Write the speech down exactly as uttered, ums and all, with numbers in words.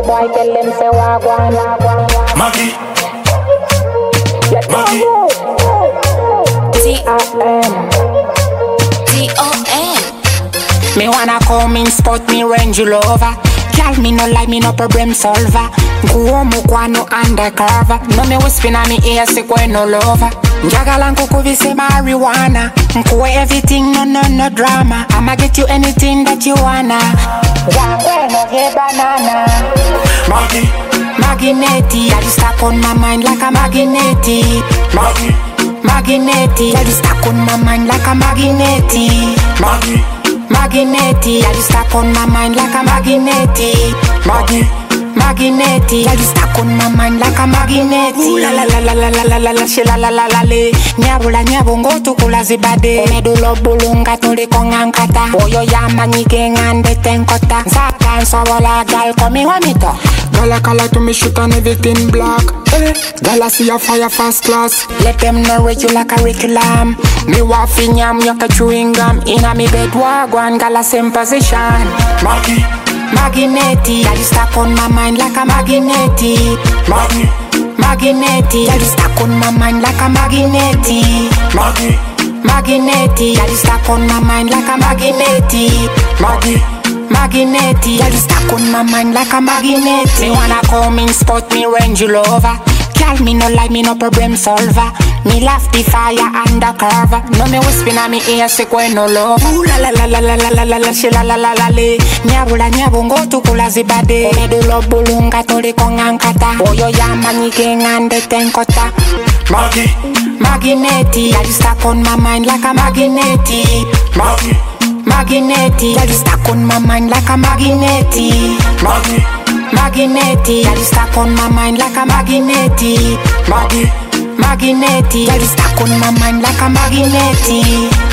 boy tell them say wagwan. Maggie. Maggie. T O N T O N Me wanna come in spot me Range Rover. Girl, me no like me no problem solver. Nguo mukwa no undercover. No me whispering on me ear say kwe no lover. Njagala nkuku vise marijuana. Nkuwe everything no no no drama. I'ma get you anything that you wanna. Jangwe no ge banana. Maggie. Magnetti, I just stuck on my mind like a magnetti. Maggie. Magnetti, I just stuck on my mind like a magnetti. Maggie. Magnetti, I just stuck on my mind like a magnetti. Maggie. Magnetti, I just stuck on my mind like a magnetti. Ooh la la la la la la la la la she la la la la le. Nyabula nyabongo tukula zibade. Medulo bulunga tuli kongankata. Boyo yama nyike ngande tenkota. Zaka nsobola gal komi wamito. Gala kala to me shoot and everything black. Eh, gala see a fire first class. Let them know regular curriculum. Me waffy nyam yoka chewing gum. Inna me bed wagwan gala same position. Maggie. Magnetti, I just stuck on my mind like a magnetti. Maggie. Magnetti, I just stuck on my mind like a magnetti. Maggie. Magnetti, I just stuck on my mind like a magnetti. Maggie. Magnetti, I just stuck on my mind like a magnetti. Me wanna come in spot me Range Rover. Girl, me no like me no problem solver. Me laugh the fire undercover. No me whispering on me ear say kwe no love. Ooh la la la la la la la la la she la la la la le. Nyabula nyabongo tukula zibade. Medulo bulunga tuli kongankata. Boyo yama nyike ngande tenkota. Maggie. Magnetti, I just stuck on my mind like a magnetti. Maggie. Magnetti, I just stuck on my mind like a magnetti. Maggie. Magnetti, I just stuck on my mind like a magnetti. Maggie. Magnetti, I just stuck on my mind like a magnetti.